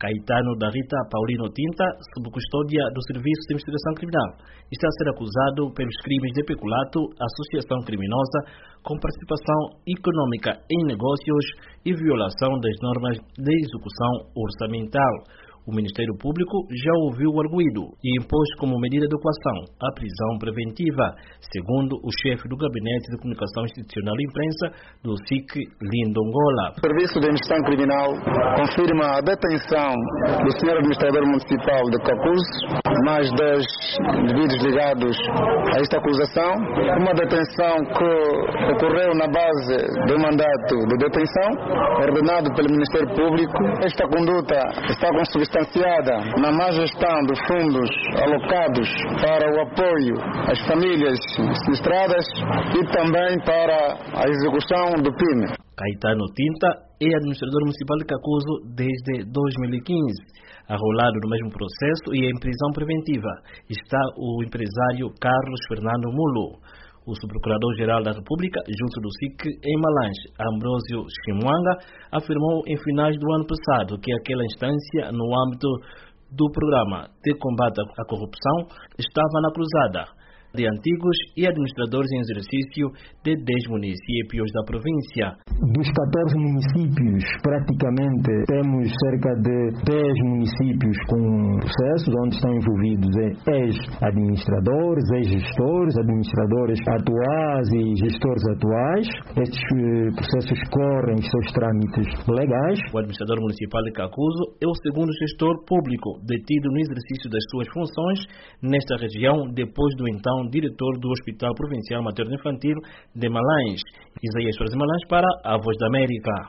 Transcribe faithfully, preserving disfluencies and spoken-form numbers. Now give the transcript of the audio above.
Caetano da Rita Paulino Tinta, sob custódia do Serviço de Investigação Criminal, está a ser acusado pelos crimes de peculato, associação criminosa com participação econômica em negócios e violação das normas de execução orçamental. O Ministério Público já ouviu o arguido e impôs como medida de coação a prisão preventiva, segundo o chefe do Gabinete de Comunicação Institucional e Imprensa do S I C, Lindo Angola. O Serviço de Investigação Criminal confirma a detenção do senhor Administrador Municipal de Cacuzo, mais dois indivíduos ligados a esta acusação. Uma detenção que ocorreu na base do mandato de detenção, ordenado pelo Ministério Público. Esta conduta está consubstanciada na má gestão dos fundos alocados para o apoio às famílias sinistradas e também para a execução do P I M. Caetano Tinta é administrador municipal de Cacuzo desde dois mil e quinze. Arrolado no mesmo processo e em prisão preventiva está o empresário Carlos Fernando Mulo. O subprocurador-geral da República, junto do S I C em Malange, Ambrósio Chimwanga, afirmou em finais do ano passado que aquela instância, no âmbito do programa de combate à corrupção, estava na cruzada de antigos e administradores em exercício de dez municípios da província. Dos catorze municípios, praticamente temos cerca de dez municípios com processos onde estão envolvidos ex-administradores, ex-gestores, administradores atuais e gestores atuais. Estes processos correm os seus trâmites legais. O administrador municipal de Cacuzo é o segundo gestor público detido no exercício das suas funções nesta região, depois do então diretor do Hospital Provincial Materno Infantil de Malange. Isaías Soares de Malange para a Voz da América.